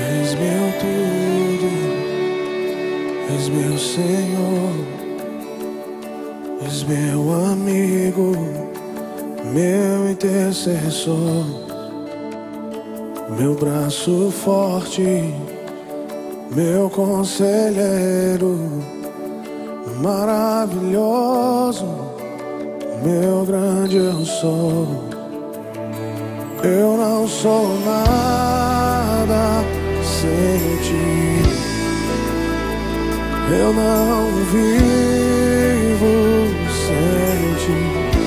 És meu tudo, és meu Senhor, és meu amigo, meu intercessor, meu braço forte, meu conselheiro, maravilhoso, meu grande eu sou. Eu não sou nada sem ti, eu não vivo sem ti.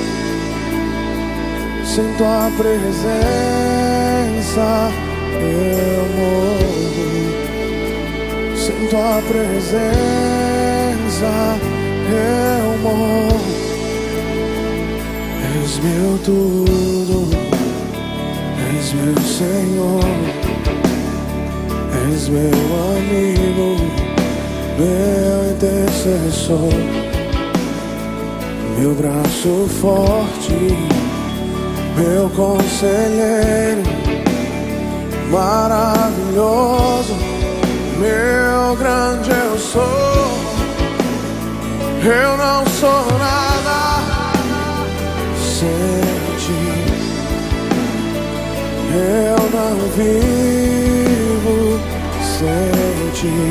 Sem tua presença eu morro, sem tua presença eu morro. És meu tudo, és meu Senhor, és meu amigo, meu intercessor, meu braço forte, meu conselheiro, maravilhoso, meu grande eu sou. Eu não sou nada sem ti, eu não vivo sem ti.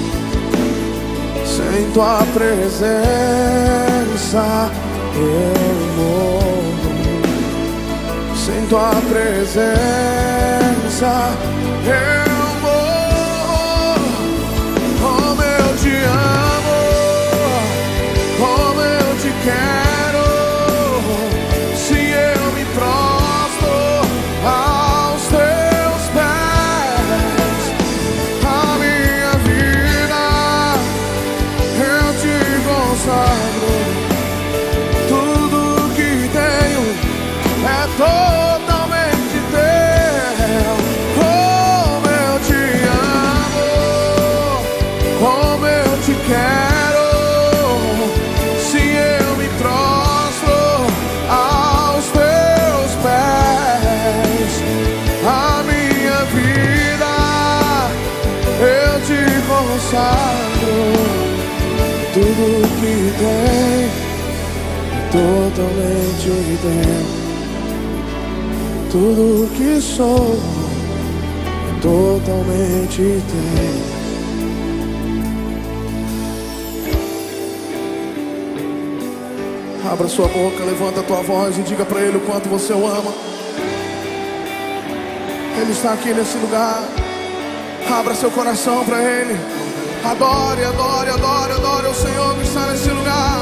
Sem tua presença eu morro, sem tua presença eu morro. Como eu te amo, como eu te quero, se eu me prostro aos teus pés. A minha vida eu te consagro, tudo que tenho é totalmente teu. Como eu te amo, como eu te quero, se eu me prostro aos teus pés. A minha vida eu te consagro, tudo que tem é totalmente teu. Tudo que sou é totalmente teu. Abra sua boca, levanta a tua voz e diga pra Ele o quanto você o ama. Ele está aqui nesse lugar. Abra seu coração pra Ele. Adore, adore, adore, adore o Senhor que está nesse lugar.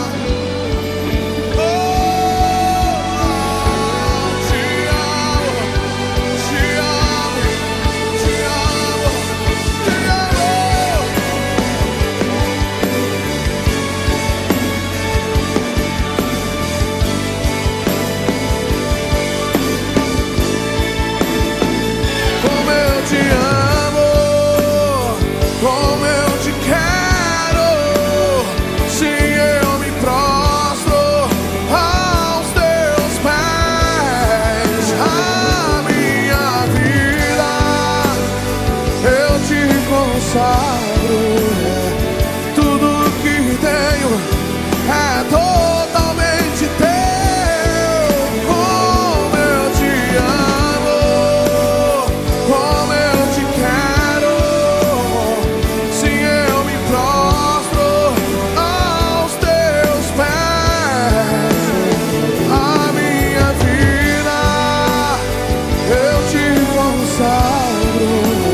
Tudo que tenho é totalmente teu. Como eu te amo, como eu te quero, se eu me prostro aos teus pés. A minha vida eu te consagro,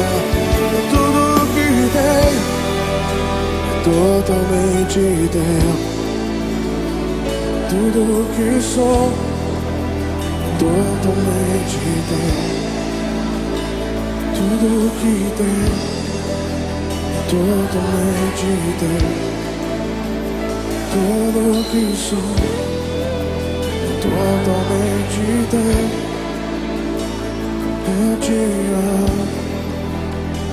totalmente teu. Tudo que sou, totalmente teu. Tudo que tenho, totalmente teu. Tudo que sou, totalmente teu. Eu te amo,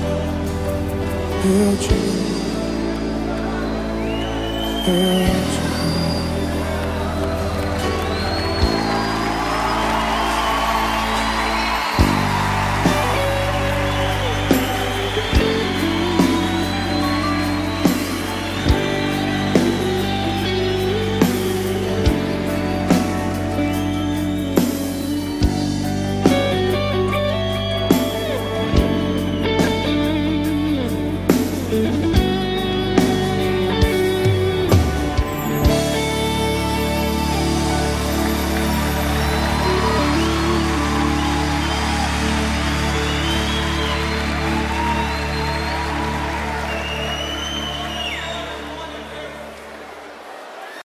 eu te amo.